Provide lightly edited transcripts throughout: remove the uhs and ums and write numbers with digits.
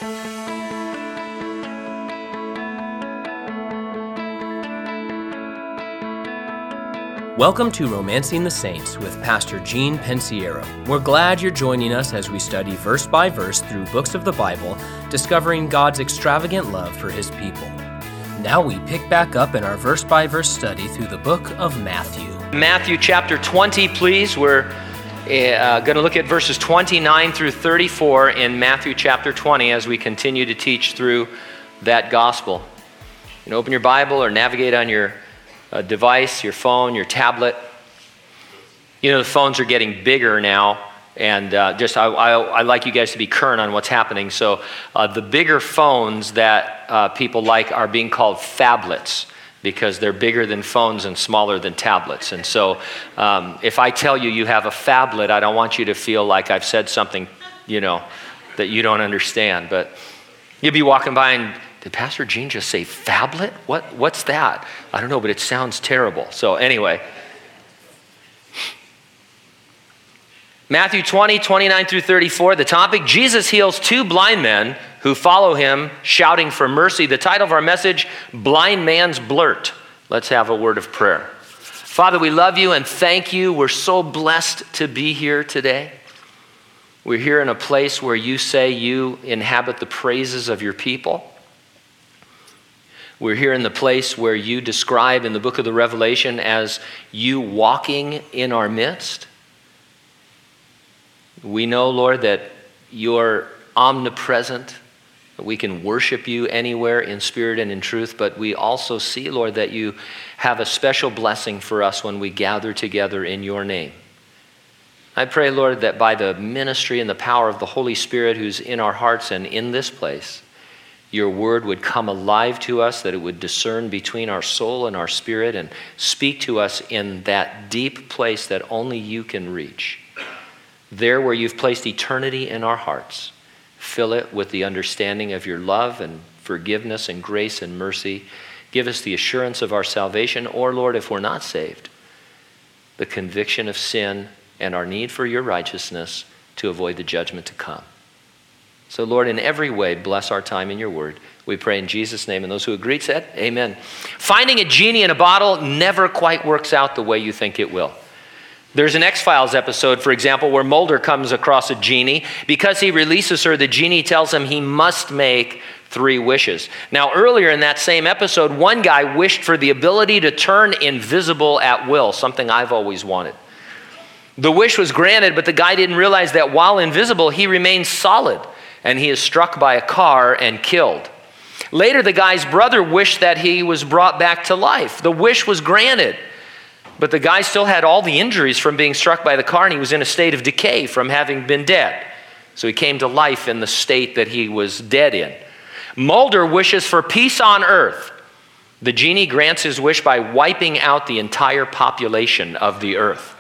Welcome to Romancing the Saints with Pastor Gene Pensiero. We're glad you're joining us as we study verse by verse through books of the Bible, discovering God's extravagant love for His people. Now we pick back up in our verse by verse study through the book of Matthew. Matthew chapter 20, please. We're going to look at verses 29 through 34 in Matthew chapter 20 as we continue to teach through that gospel. You can open your Bible or navigate on your device, your phone, your tablet. You know, the phones are getting bigger now, and I like you guys to be current on what's happening. So the bigger phones that people like are being called phablets because they're bigger than phones and smaller than tablets. And so if I tell you you have a phablet, I don't want you to feel like I've said something, that you don't understand. But you'll be walking by and, did Pastor Gene just say phablet? What's that? I don't know, but it sounds terrible. So anyway, Matthew 20, 29 through 34, the topic, Jesus heals two blind men who follow him, shouting for mercy. The title of our message, Blind Man's Blurt. Let's have a word of prayer. Father, we love you and thank you. We're so blessed to be here today. We're here in a place where you say you inhabit the praises of your people. We're here in the place where you describe in the book of the Revelation as you walking in our midst. We know, Lord, that you're omnipresent. We can worship you anywhere in spirit and in truth, but we also see, Lord, that you have a special blessing for us when we gather together in your name. I pray, Lord, that by the ministry and the power of the Holy Spirit who's in our hearts and in this place, your word would come alive to us, that it would discern between our soul and our spirit and speak to us in that deep place that only you can reach. There where you've placed eternity in our hearts, fill it with the understanding of your love and forgiveness and grace and mercy. Give us the assurance of our salvation, or Lord, if we're not saved, the conviction of sin and our need for your righteousness to avoid the judgment to come. So, Lord, in every way, bless our time in your word. We pray in Jesus' name. And those who agreed said, amen. Finding a genie in a bottle never quite works out the way you think it will. There's an X-Files episode, for example, where Mulder comes across a genie. Because he releases her, the genie tells him he must make 3 wishes. Now, earlier in that same episode, one guy wished for the ability to turn invisible at will, something I've always wanted. The wish was granted, but the guy didn't realize that while invisible, he remains solid. And he is struck by a car and killed. Later, the guy's brother wished that he was brought back to life. The wish was granted, but the guy still had all the injuries from being struck by the car, and he was in a state of decay from having been dead. So he came to life in the state that he was dead in. Mulder wishes for peace on earth. The genie grants his wish by wiping out the entire population of the earth.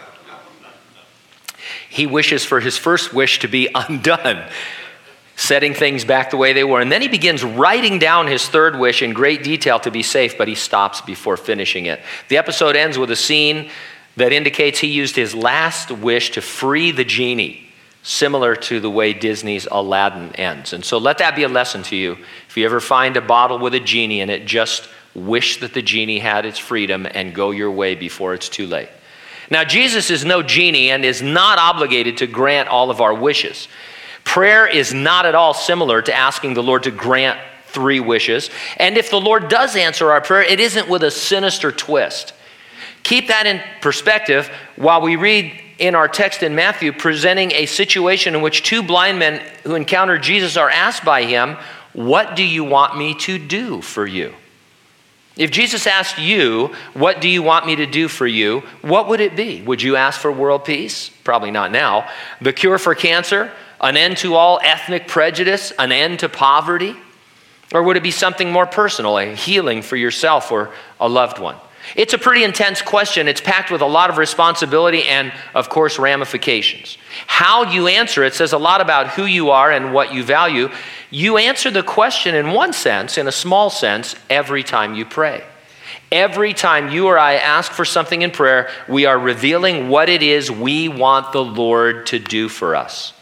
He wishes for his first wish to be undone, setting things back the way they were. And then he begins writing down his third wish in great detail to be safe, but he stops before finishing it. The episode ends with a scene that indicates he used his last wish to free the genie, similar to the way Disney's Aladdin ends. And so let that be a lesson to you. If you ever find a bottle with a genie in it, just wish that the genie had its freedom and go your way before it's too late. Now, Jesus is no genie and is not obligated to grant all of our wishes. Prayer is not at all similar to asking the Lord to grant 3 wishes. And if the Lord does answer our prayer, it isn't with a sinister twist. Keep that in perspective while we read in our text in Matthew, presenting a situation in which 2 blind men who encounter Jesus are asked by him, "What do you want me to do for you?" If Jesus asked you, "What do you want me to do for you?" what would it be? Would you ask for world peace? Probably not now. The cure for cancer? An end to all ethnic prejudice? An end to poverty? Or would it be something more personal, a healing for yourself or a loved one? It's a pretty intense question. It's packed with a lot of responsibility and, of course, ramifications. How you answer it says a lot about who you are and what you value. You answer the question in one sense, in a small sense, every time you pray. Every time you or I ask for something in prayer, we are revealing what it is we want the Lord to do for us.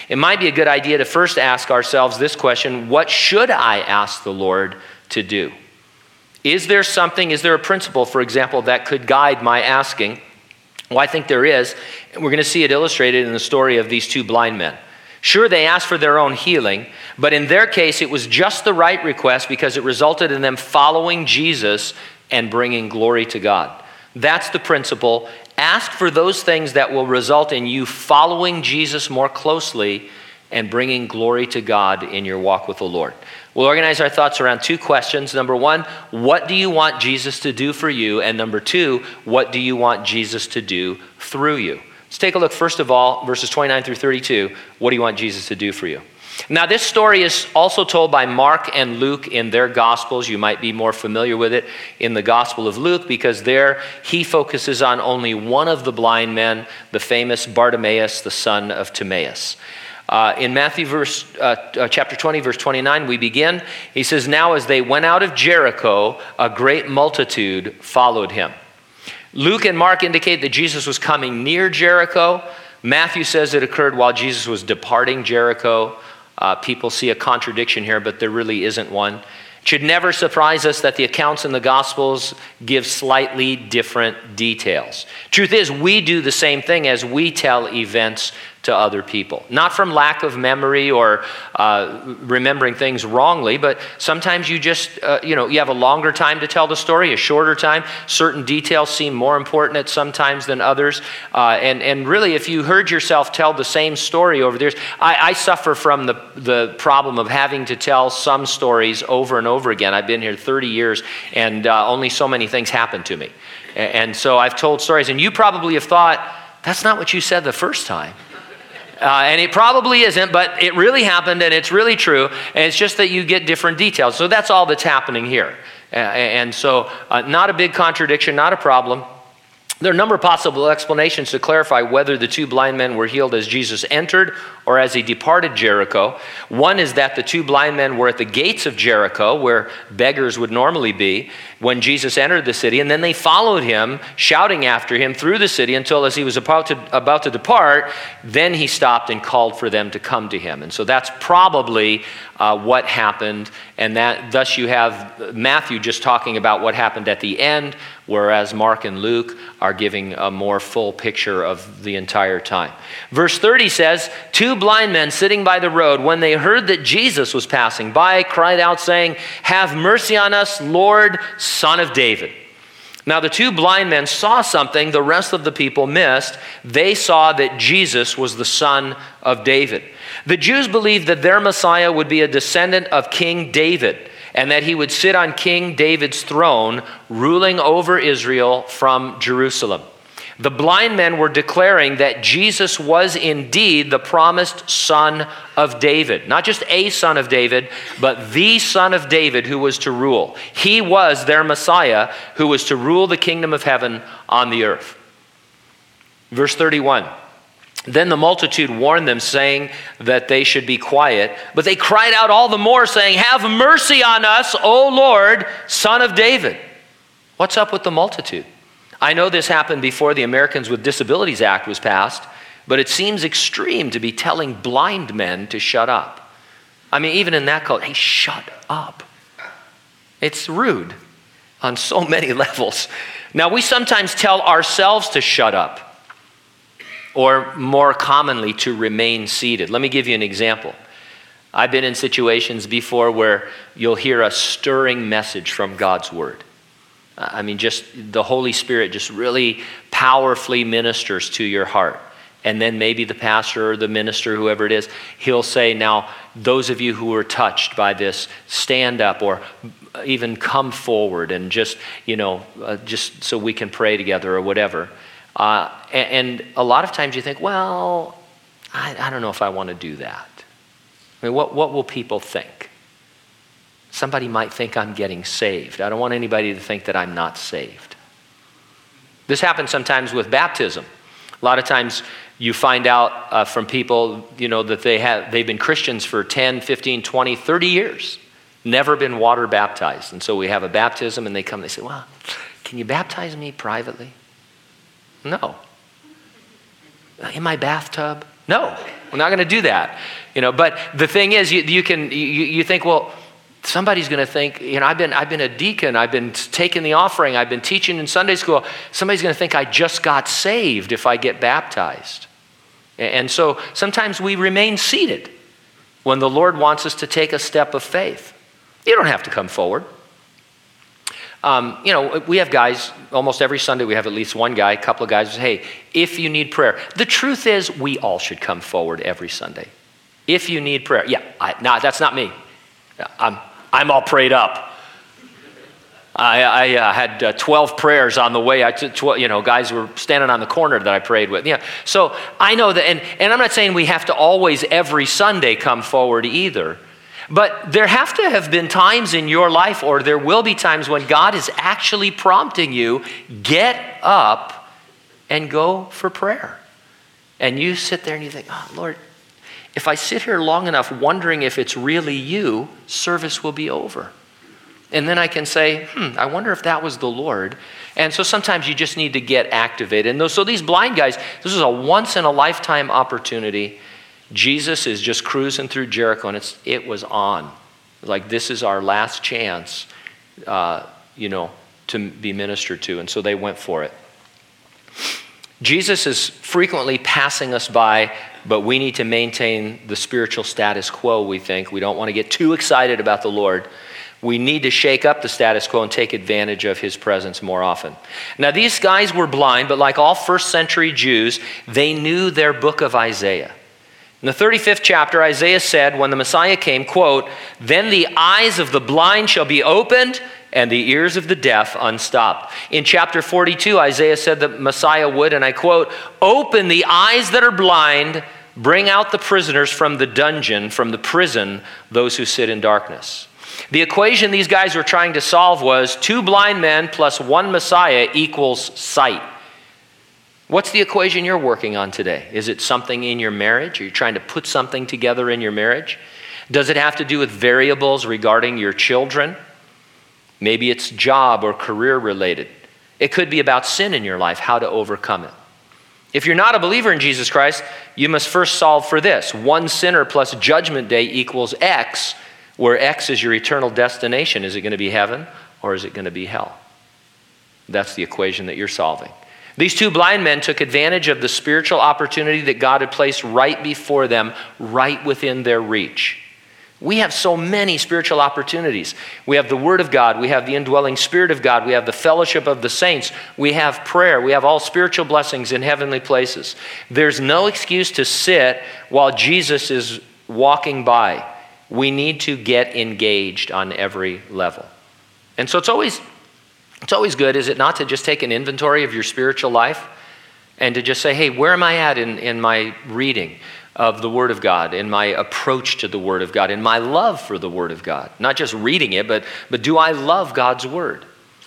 It might be a good idea to first ask ourselves this question: what should I ask the Lord to do? Is there a principle, for example, that could guide my asking? Well, I think there is. We're going to see it illustrated in the story of these two blind men. Sure, they asked for their own healing, but in their case, it was just the right request because it resulted in them following Jesus and bringing glory to God. That's the principle. Ask for those things that will result in you following Jesus more closely and bringing glory to God in your walk with the Lord. We'll organize our thoughts around two questions. Number one, what do you want Jesus to do for you? And number two, what do you want Jesus to do through you? Let's take a look, first of all, verses 29 through 32. What do you want Jesus to do for you? Now, this story is also told by Mark and Luke in their Gospels. You might be more familiar with it in the Gospel of Luke because there he focuses on only one of the blind men, the famous Bartimaeus, the son of Timaeus. In Matthew chapter 20, verse 29, we begin. He says, "Now as they went out of Jericho, a great multitude followed him." Luke and Mark indicate that Jesus was coming near Jericho. Matthew says it occurred while Jesus was departing Jericho. People see a contradiction here, but there really isn't one. It should never surprise us that the accounts in the Gospels give slightly different details. Truth is, we do the same thing as we tell events to other people. Not from lack of memory or remembering things wrongly, but sometimes you just, you have a longer time to tell the story, a shorter time. Certain details seem more important at some times than others. And really, if you heard yourself tell the same story over the years, I suffer from the problem of having to tell some stories over and over again. I've been here 30 years, and only so many things happen to me. And so I've told stories, and you probably have thought, that's not what you said the first time. And it probably isn't, but it really happened, and it's really true, and it's just that you get different details. So that's all that's happening here. And so not a big contradiction, not a problem. There are a number of possible explanations to clarify whether the two blind men were healed as Jesus entered or as he departed Jericho. One is that the two blind men were at the gates of Jericho, where beggars would normally be, when Jesus entered the city, and then they followed him, shouting after him through the city until as he was about to depart, then he stopped and called for them to come to him. And so that's probably what happened, and that thus you have Matthew just talking about what happened at the end, whereas Mark and Luke are giving a more full picture of the entire time. Verse 30 says, "Two blind men sitting by the road, when they heard that Jesus was passing by, cried out saying, 'Have mercy on us, Lord, Son of David.' Now the two blind men saw something the rest of the people missed. They saw that Jesus was the Son of David. The Jews believed that their Messiah would be a descendant of King David, and that he would sit on King David's throne, ruling over Israel from Jerusalem. The blind men were declaring that Jesus was indeed the promised Son of David. Not just a son of David, but the Son of David who was to rule. He was their Messiah who was to rule the kingdom of heaven on the earth." Verse 31. "Then the multitude warned them, saying that they should be quiet. But they cried out all the more, saying, 'Have mercy on us, O Lord, Son of David.'" What's up with the multitude? I know this happened before the Americans with Disabilities Act was passed, but it seems extreme to be telling blind men to shut up. I mean, even in that culture, hey, shut up. It's rude on so many levels. Now, we sometimes tell ourselves to shut up, or more commonly, to remain seated. Let me give you an example. I've been in situations before where you'll hear a stirring message from God's Word. I mean, just the Holy Spirit just really powerfully ministers to your heart. And then maybe the pastor or the minister, whoever it is, he'll say, "Now, those of you who were touched by this, stand up," or even come forward and just so we can pray together or whatever. And a lot of times you think, well, I don't know if I want to do that. I mean, what will people think? Somebody might think I'm getting saved. I don't want anybody to think that I'm not saved. This happens sometimes with baptism. A lot of times you find out from people, that they've been Christians for 10, 15, 20, 30 years, never been water baptized. And so we have a baptism and they come, they say, "Well, can you baptize me privately?" "No." "In my bathtub?" No, we're not going to do that. But the thing is, you think, well, somebody's going to think, I've been a deacon, I've been taking the offering, I've been teaching in Sunday school. Somebody's going to think I just got saved if I get baptized. And so sometimes we remain seated when the Lord wants us to take a step of faith. You don't have to come forward. We have guys, almost every Sunday we have at least one guy, a couple of guys who say, hey, if you need prayer. The truth is we all should come forward every Sunday. If you need prayer. Yeah, that's not me. I'm all prayed up. I had 12 prayers on the way. Guys were standing on the corner that I prayed with. Yeah, so I know that, and I'm not saying we have to always every Sunday come forward either. But there have to have been times in your life, or there will be times when God is actually prompting you, get up and go for prayer. And you sit there and you think, oh, Lord, if I sit here long enough wondering if it's really you, service will be over. And then I can say, I wonder if that was the Lord. And so sometimes you just need to get activated. And so these blind guys, this is a once-in-a-lifetime opportunity. Jesus is just cruising through Jericho, and it was on. Like, this is our last chance, to be ministered to. And so they went for it. Jesus is frequently passing us by, but we need to maintain the spiritual status quo, we think. We don't want to get too excited about the Lord. We need to shake up the status quo and take advantage of his presence more often. Now, these guys were blind, but like all first century Jews, they knew their book of Isaiah. In the 35th chapter, Isaiah said, when the Messiah came, quote, then the eyes of the blind shall be opened and the ears of the deaf unstopped. In chapter 42, Isaiah said that Messiah would, and I quote, open the eyes that are blind, bring out the prisoners from the dungeon, from the prison, those who sit in darkness. The equation these guys were trying to solve was 2 blind men plus 1 Messiah equals sight. What's the equation you're working on today? Is it something in your marriage? Are you trying to put something together in your marriage? Does it have to do with variables regarding your children? Maybe it's job or career related. It could be about sin in your life, how to overcome it. If you're not a believer in Jesus Christ, you must first solve for this. 1 sinner plus judgment day equals X, where X is your eternal destination. Is it going to be heaven or is it going to be hell? That's the equation that you're solving. These 2 blind men took advantage of the spiritual opportunity that God had placed right before them, right within their reach. We have so many spiritual opportunities. We have the Word of God. We have the indwelling Spirit of God. We have the fellowship of the saints. We have prayer. We have all spiritual blessings in heavenly places. There's no excuse to sit while Jesus is walking by. We need to get engaged on every level. And so it's always good, is it not, to just take an inventory of your spiritual life and to just say, hey, where am I at in my reading of the Word of God, in my approach to the Word of God, in my love for the Word of God? Not just reading it, but do I love God's Word?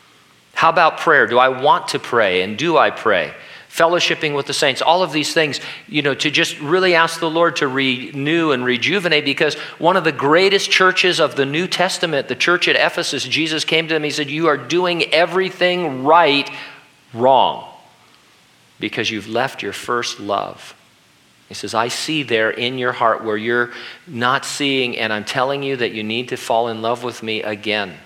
How about prayer? Do I want to pray, and do I pray? Fellowshipping with the saints, all of these things, to just really ask the Lord to renew and rejuvenate, because one of the greatest churches of the New Testament, the church at Ephesus, Jesus came to them, he said, you are doing everything right, wrong, because you've left your first love. He says, I see there in your heart where you're not seeing, and I'm telling you that you need to fall in love with me again.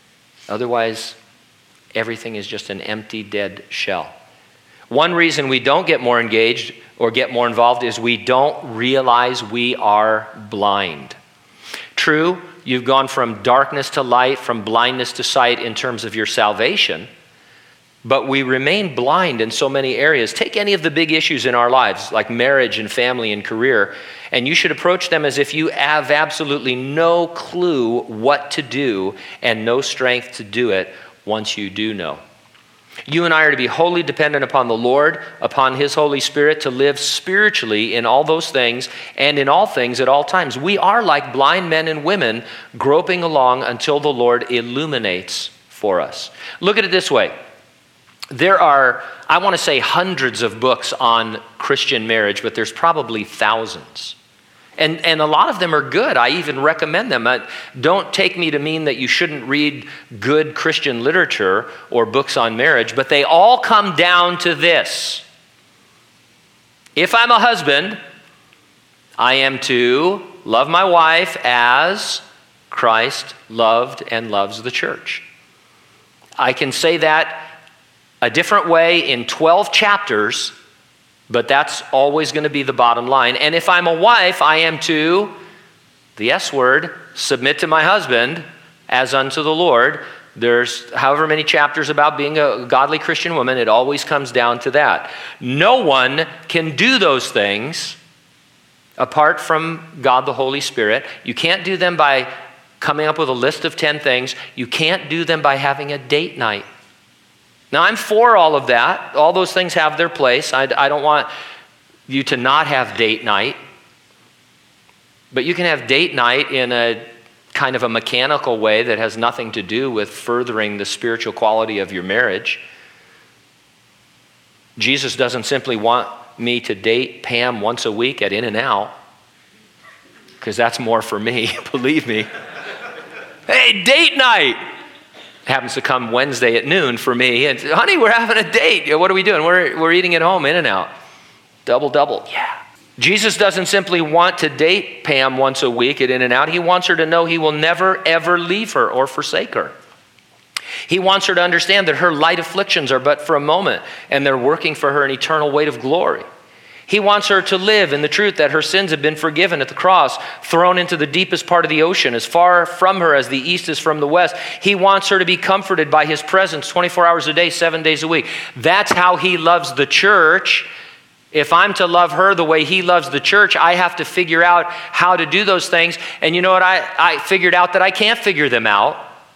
Otherwise, everything is just an empty, dead shell. One reason we don't get more engaged or get more involved is we don't realize we are blind. True, you've gone from darkness to light, from blindness to sight in terms of your salvation, but we remain blind in so many areas. Take any of the big issues in our lives, like marriage and family and career, and you should approach them as if you have absolutely no clue what to do and no strength to do it once you do know. You and I are to be wholly dependent upon the Lord, upon His Holy Spirit, to live spiritually in all those things and in all things at all times. We are like blind men and women groping along until the Lord illuminates for us. Look at it this way. There are, I want to say, hundreds of books on Christian marriage, but there's probably thousands. And a lot of them are good. I even recommend them. Don't take me to mean that you shouldn't read good Christian literature or books on marriage, but they all come down to this. If I'm a husband, I am to love my wife as Christ loved and loves the church. I can say that a different way in 12 chapters, but that's always going to be the bottom line. And if I'm a wife, I am to, the S word, submit to my husband as unto the Lord. There's however many chapters about being a godly Christian woman. It always comes down to that. No one can do those things apart from God the Holy Spirit. You can't do them by coming up with a list of 10 things. You can't do them by having a date night. Now, I'm for all of that. All those things have their place. I don't want you to not have date night. But you can have date night in a kind of a mechanical way that has nothing to do with furthering the spiritual quality of your marriage. Jesus doesn't simply want me to date Pam once a week at In-N-Out, because that's more for me, believe me. Hey, date night! Happens to come Wednesday at noon for me, and honey, we're having a date. What are we doing? We're eating at home, In-N-Out. Double, yeah. Jesus doesn't simply want to date Pam once a week at In-N-Out. He wants her to know he will never, ever leave her or forsake her. He wants her to understand that her light afflictions are but for a moment, and they're working for her an eternal weight of glory. He wants her to live in the truth that her sins have been forgiven at the cross, thrown into the deepest part of the ocean, as far from her as the east is from the west. He wants her to be comforted by his presence 24 hours a day, 7 days a week. That's how he loves the church. If I'm to love her the way he loves the church, I have to figure out how to do those things. And you know what? I figured out that I can't figure them out.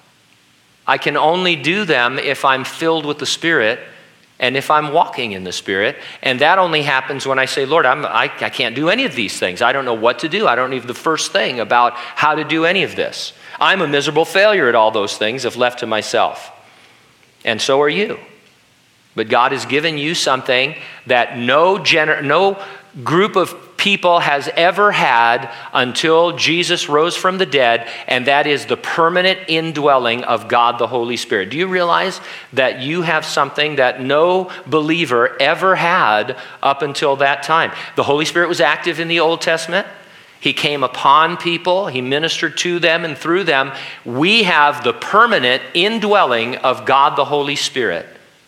I can only do them if I'm filled with the Spirit and if I'm walking in the Spirit. And that only happens when I say, Lord, I can't do any of these things. I don't know what to do. I don't know the first thing about how to do any of this. I'm a miserable failure at all those things if left to myself. And so are you. But God has given you something that no group of people has ever had until Jesus rose from the dead, and that is the permanent indwelling of God the Holy Spirit. Do you realize that you have something that no believer ever had up until that time? The Holy Spirit was active in the Old Testament. He came upon people. He ministered to them and through them. We have the permanent indwelling of God the Holy Spirit.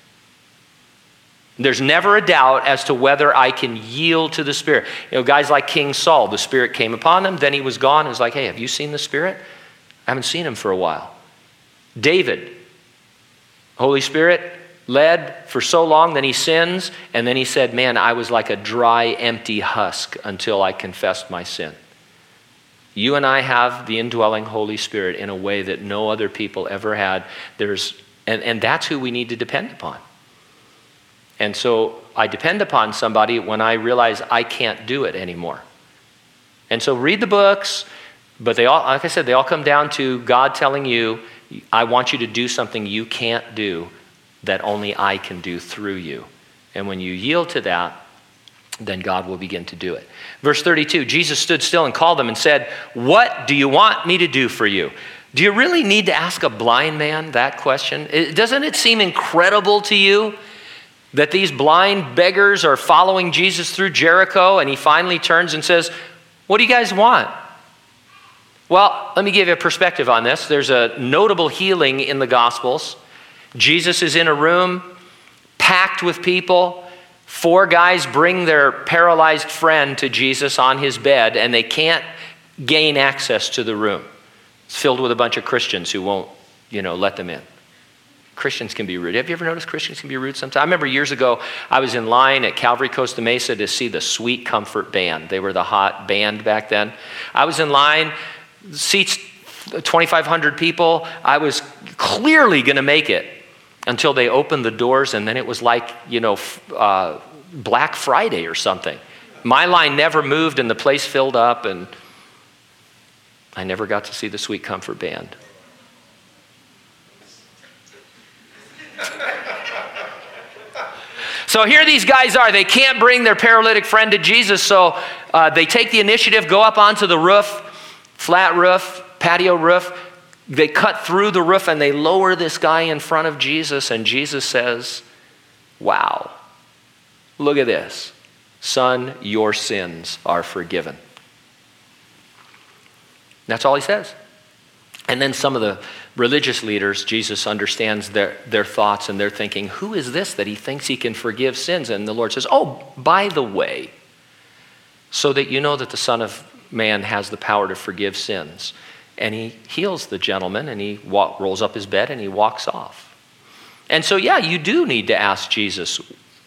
There's never a doubt as to whether I can yield to the Spirit. You know, guys like King Saul, the Spirit came upon him, then he was gone. It was like, hey, have you seen the Spirit? I haven't seen him for a while. David, Holy Spirit led for so long, then he sins, and then he said, man, I was like a dry, empty husk until I confessed my sin. You and I have the indwelling Holy Spirit in a way that no other people ever had. And that's who we need to depend upon. And so I depend upon somebody when I realize I can't do it anymore. And so read the books, but they all, like I said, they all come down to God telling you, I want you to do something you can't do that only I can do through you. And when you yield to that, then God will begin to do it. Verse 32, Jesus stood still and called them and said, what do you want me to do for you? Do you really need to ask a blind man that question? Doesn't it seem incredible to you that these blind beggars are following Jesus through Jericho, and he finally turns and says, what do you guys want? Well, let me give you a perspective on this. There's a notable healing in the Gospels. Jesus is in a room packed with people. 4 guys bring their paralyzed friend to Jesus on his bed, and they can't gain access to the room. It's filled with a bunch of Christians who won't, let them in. Christians can be rude. Have you ever noticed Christians can be rude sometimes? I remember years ago, I was in line at Calvary Costa Mesa to see the Sweet Comfort Band. They were the hot band back then. I was in line, seats 2,500 people. I was clearly going to make it until they opened the doors, and then it was like, Black Friday or something. My line never moved, and the place filled up, and I never got to see the Sweet Comfort Band. So here these guys are. They can't bring their paralytic friend to Jesus, so they take the initiative, go up onto the roof, flat roof, patio roof. They cut through the roof and they lower this guy in front of Jesus, and Jesus says, wow, look at this. Son, your sins are forgiven. That's all he says. And then some of the religious leaders, Jesus understands their thoughts and their thinking. Who is this that he thinks he can forgive sins? And the Lord says, oh, by the way, so that you know that the Son of Man has the power to forgive sins. And he heals the gentleman, and he rolls up his bed and he walks off. And so, yeah, you do need to ask Jesus,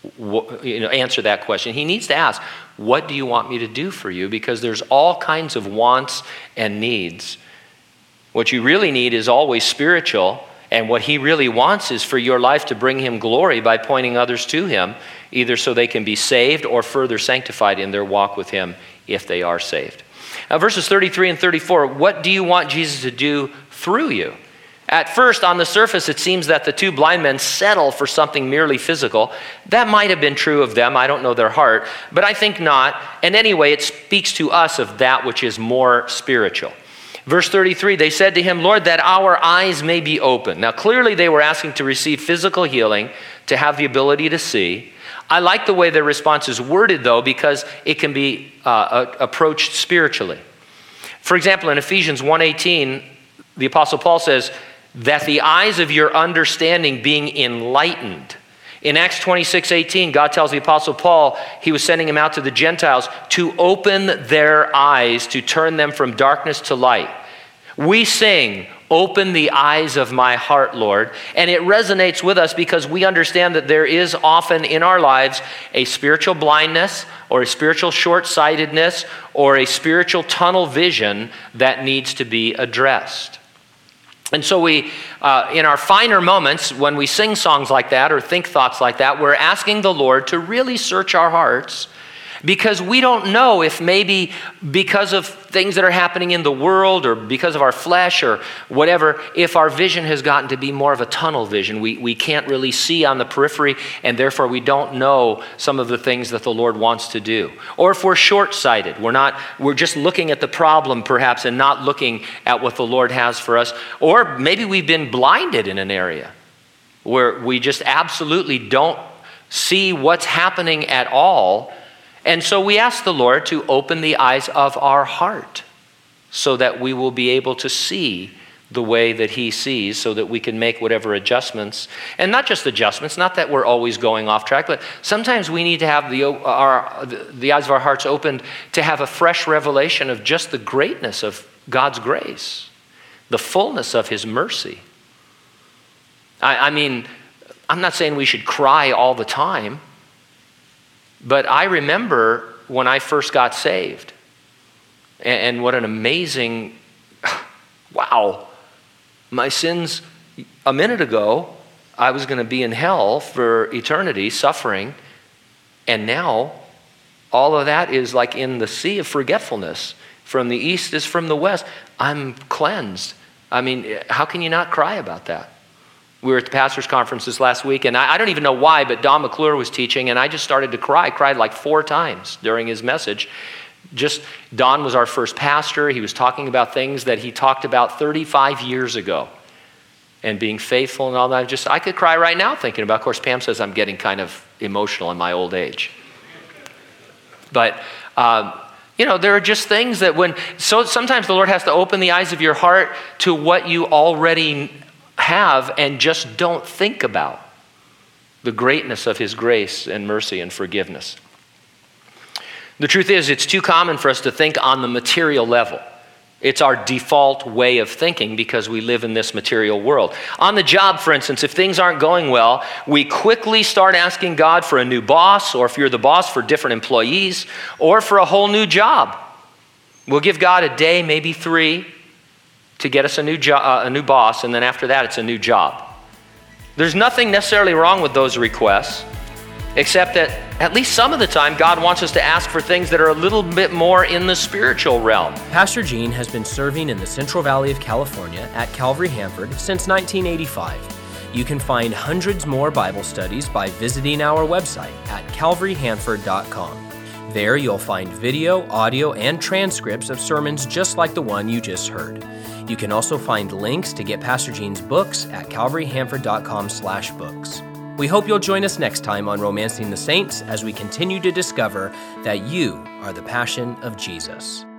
answer that question. He needs to ask, what do you want me to do for you? Because there's all kinds of wants and needs. What you really need is always spiritual, and what he really wants is for your life to bring him glory by pointing others to him, either so they can be saved or further sanctified in their walk with him if they are saved. Now, verses 33 and 34, what do you want Jesus to do through you? At first, on the surface, it seems that the two blind men settle for something merely physical. That might have been true of them. I don't know their heart, but I think not. And anyway, it speaks to us of that which is more spiritual. Verse 33, they said to him, Lord, that our eyes may be open. Now, clearly they were asking to receive physical healing, to have the ability to see. I like the way their response is worded, though, because it can be approached spiritually. For example, in Ephesians 1:18, the Apostle Paul says, that the eyes of your understanding being enlightened. In Acts 26:18, God tells the Apostle Paul he was sending him out to the Gentiles to open their eyes, to turn them from darkness to light. We sing, open the eyes of my heart, Lord. And it resonates with us because we understand that there is often in our lives a spiritual blindness or a spiritual short-sightedness or a spiritual tunnel vision that needs to be addressed. And so we, in our finer moments, when we sing songs like that or think thoughts like that, we're asking the Lord to really search our hearts, because we don't know if maybe because of things that are happening in the world or because of our flesh or whatever, if our vision has gotten to be more of a tunnel vision. We can't really see on the periphery, and therefore we don't know some of the things that the Lord wants to do. Or if we're short-sighted, we're just looking at the problem perhaps and not looking at what the Lord has for us. Or maybe we've been blinded in an area where we just absolutely don't see what's happening at all. And so we ask the Lord to open the eyes of our heart so that we will be able to see the way that he sees, so that we can make whatever adjustments. And not just adjustments, not that we're always going off track, but sometimes we need to have the eyes of our hearts opened to have a fresh revelation of just the greatness of God's grace, the fullness of his mercy. I mean, I'm not saying we should cry all the time, but I remember when I first got saved, and what an amazing, wow, my sins, a minute ago, I was going to be in hell for eternity, suffering, and now all of that is like in the sea of forgetfulness. From the east is from the west. I'm cleansed. I mean, how can you not cry about that? We were at the pastor's conference this last week, and I don't even know why, but Don McClure was teaching, and I just started to cry. I cried like 4 times during his message. Don was our first pastor. He was talking about things that he talked about 35 years ago, and being faithful and all that. I could cry right now thinking about. Of course, Pam says I'm getting kind of emotional in my old age. But there are just things that so sometimes the Lord has to open the eyes of your heart to what you already have and just don't think about the greatness of his grace and mercy and forgiveness. The truth is, it's too common for us to think on the material level. It's our default way of thinking because we live in this material world. On the job, for instance, if things aren't going well, we quickly start asking God for a new boss, or if you're the boss, for different employees, or for a whole new job. We'll give God a day, maybe 3, to get us a new boss, and then after that, it's a new job. There's nothing necessarily wrong with those requests, except that at least some of the time, God wants us to ask for things that are a little bit more in the spiritual realm. Pastor Gene has been serving in the Central Valley of California at Calvary Hanford since 1985. You can find hundreds more Bible studies by visiting our website at calvaryhanford.com. There you'll find video, audio, and transcripts of sermons just like the one you just heard. You can also find links to get Pastor Gene's books at calvaryhanford.com/books. We hope you'll join us next time on Romancing the Saints as we continue to discover that you are the passion of Jesus.